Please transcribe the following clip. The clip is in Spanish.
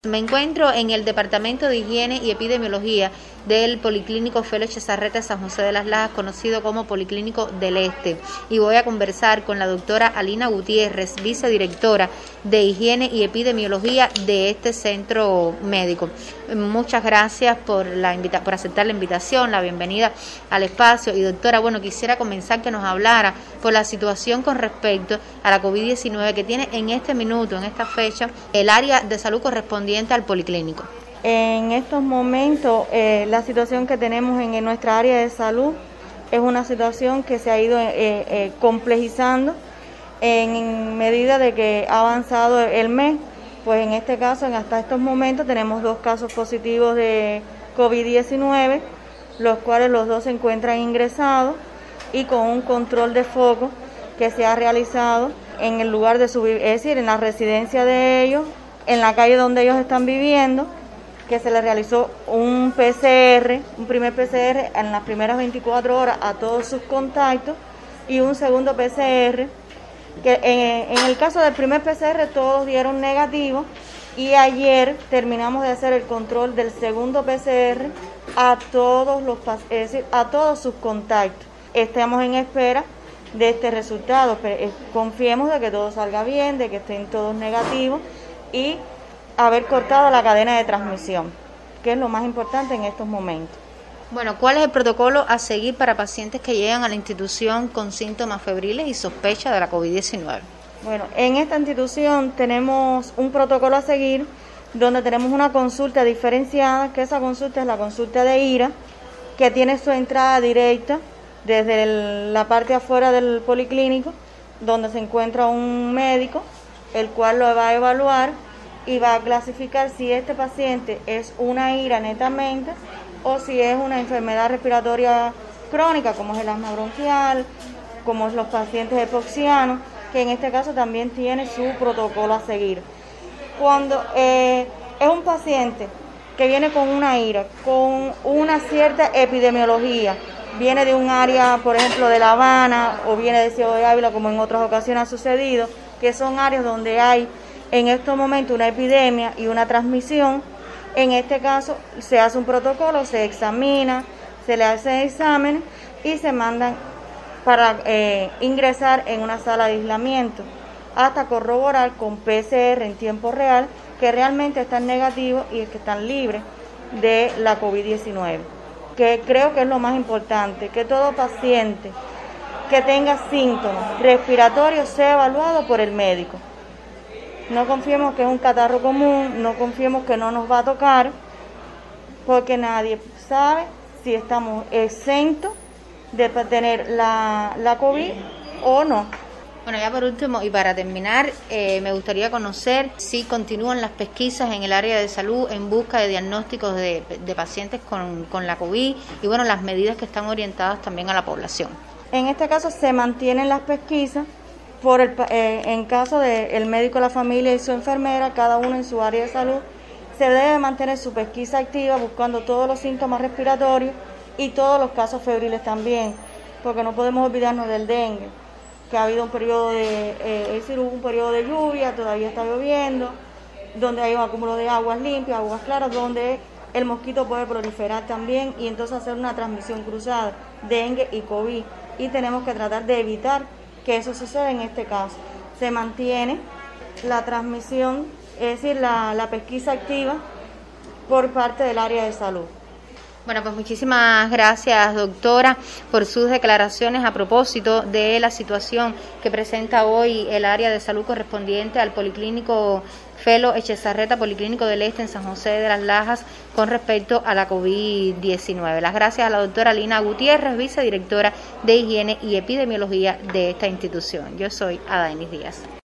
Me encuentro en el Departamento de Higiene y Epidemiología del Policlínico Felo Echezarreta de San José de las Lajas, conocido como Policlínico del Este, y voy a conversar con la doctora Alina Gutiérrez, vicedirectora de Higiene y Epidemiología de este centro médico. Muchas gracias por aceptar la invitación, la bienvenida al espacio. Y doctora, bueno, quisiera comenzar que nos hablara por la situación con respecto a la COVID-19 que tiene en este minuto, en esta fecha, el área de salud correspondiente al policlínico. En estos momentos, la situación que tenemos en nuestra área de salud es una situación que se ha ido complejizando en medida de que ha avanzado el mes. Pues en este caso, hasta estos momentos, tenemos 2 casos positivos de COVID-19, los cuales los 2 se encuentran ingresados y con un control de foco que se ha realizado en el lugar de su vivienda, es decir, en la residencia de ellos, en la calle donde ellos están viviendo, que se les realizó un primer PCR en las primeras 24 horas a todos sus contactos y un segundo PCR, que en el caso del primer PCR todos dieron negativo, y ayer terminamos de hacer el control del segundo PCR a todos a todos sus contactos. Estamos en espera de este resultado, pero confiemos de que todo salga bien, de que estén todos negativos y haber cortado la cadena de transmisión, que es lo más importante en estos momentos. Bueno, ¿cuál es el protocolo a seguir para pacientes que llegan a la institución con síntomas febriles y sospecha de la COVID-19? Bueno, en esta institución tenemos un protocolo a seguir donde tenemos una consulta diferenciada, que esa consulta es la consulta de IRA, que tiene su entrada directa desde la parte afuera del policlínico, donde se encuentra un médico, el cual lo va a evaluar y va a clasificar si este paciente es una IRA netamente o si es una enfermedad respiratoria crónica, como es el asma bronquial, como es los pacientes hipoxianos, que en este caso también tiene su protocolo a seguir. Cuando es un paciente que viene con una IRA, con una cierta epidemiología, viene de un área, por ejemplo, de La Habana o viene de Ciego de Ávila, como en otras ocasiones ha sucedido, que son áreas donde hay en estos momentos una epidemia y una transmisión. En este caso se hace un protocolo, se examina, se le hace exámenes y se mandan para ingresar en una sala de aislamiento hasta corroborar con PCR en tiempo real que realmente están negativos y que están libres de la COVID-19. Que creo que es lo más importante, que todo paciente que tenga síntomas respiratorios sea evaluado por el médico. No confiemos que es un catarro común, no confiemos que no nos va a tocar, porque nadie sabe si estamos exentos de tener la COVID o no. Bueno, ya por último y para terminar, me gustaría conocer si continúan las pesquisas en el área de salud en busca de diagnósticos de pacientes con la COVID y bueno, las medidas que están orientadas también a la población. En este caso se mantienen las pesquisas en caso del médico de la familia y su enfermera, cada uno en su área de salud, se debe mantener su pesquisa activa buscando todos los síntomas respiratorios y todos los casos febriles también, porque no podemos olvidarnos del dengue, que ha habido un periodo hubo un periodo de lluvia, todavía está lloviendo, donde hay un acúmulo de aguas limpias, aguas claras, donde el mosquito puede proliferar también y entonces hacer una transmisión cruzada, dengue y COVID, y tenemos que tratar de evitar que eso suceda en este caso. Se mantiene la transmisión, es decir, la pesquisa activa por parte del área de salud. Bueno, pues muchísimas gracias, doctora, por sus declaraciones a propósito de la situación que presenta hoy el área de salud correspondiente al Policlínico Felo Echezarreta, Policlínico del Este en San José de las Lajas, con respecto a la COVID-19. Las gracias a la doctora Alina Gutiérrez, vicedirectora de Higiene y Epidemiología de esta institución. Yo soy Adainis Díaz.